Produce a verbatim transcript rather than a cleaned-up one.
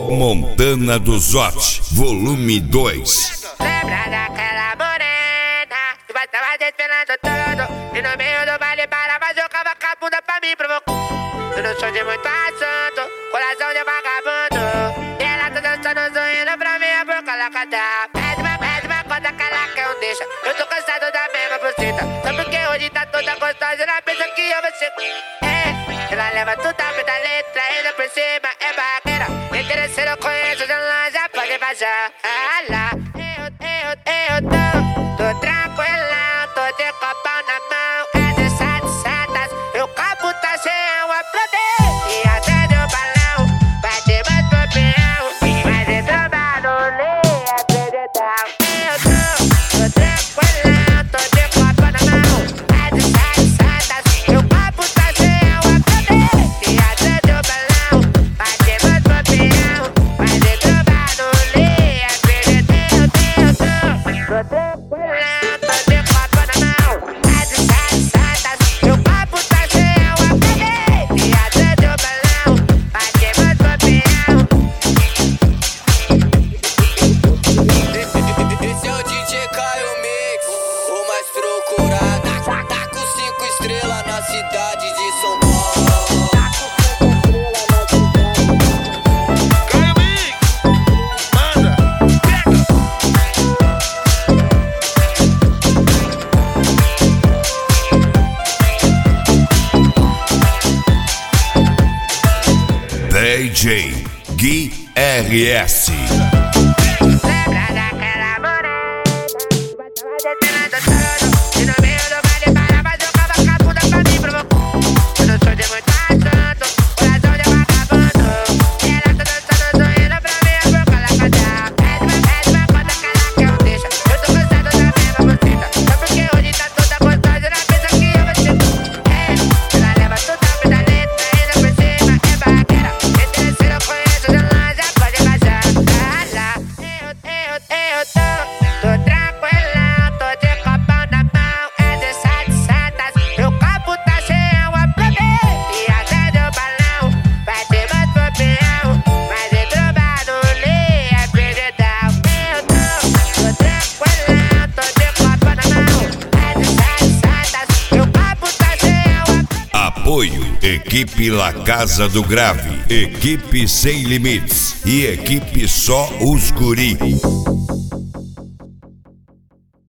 Montana do Zote, volume dois. Lembra daquela morena que vai tava desfilando tudo, e no meio do baile parava, jogava com a bunda pra mim provocar. Eu não sou de muito assunto, coração de vagabundo, e ela tá dançando, sorrindo pra minha boca, ela canta. Pede uma, pede uma conta que ela quer um deixa. Eu tô cansado da mesma buceta, só porque hoje tá toda gostosa, ela pensa que eu vou ser. É, ela leva tudo a da letra, ainda por cima é barreira. Interesseiro eu conheço, já já pode vazar. Ah lá, eu, eu, eu tô, tô tranquila, tô de copão na mão, é de sete setas, eu capo tá cheio, aplaudir. E até deu balão, bate muito campeão, mas entrou barulho, é acreditar. Eu tô, tô tranquila, tô de copão na mão, é de sete setas, eu capo tá cheio, aplaudir. E até deu balão, bate muito campeão, mas entrou barulho, é acreditar. Eu tô, eu tô, tô tranquila, tô de copão na mão, é de sete setas, eu capo tá cheio, aplaudir. E até deu balão, bate muito campeão. Esse é o D J Caio Mix, o mais procurado. Tá com cinco estrelas na cidade de São Paulo. Caio Mix, manda, D J Gui R S. Lembra daquela morena que vai tava desfilando tudo, e no meio do baile parava, jogava com a bunda pra mim provocar. Eu não sou de muito assunto, coração de vagabundo, e ela tá dançando, sorrindo pra minha boca, ela canta. Pede uma, pede uma conta que ela quer um deixa. Eu tô cansado da mesma buceta, só porque hoje tá toda gostosa, ela pensa que eu vou ser. É, ela leva tudo a da letra, ainda por cima é barreira. Interesseiro eu conheço, já já pode vazar. Ah lá, eu, eu, eu tô, tô tranquila, tô de copão na mão, é de sete setas, meu copo tá cheio, aplaudir. E até deu balão, vai ter mais campeão, mas entrou barulho, é acreditar. Eu tô, tô tranquila, tô de copão na mão, é de sete setas, meu copo tá cheio, aplaudir. Apoio Equipe La Casa do Grave, Equipe Sem Limites e Equipe Só Os Guri.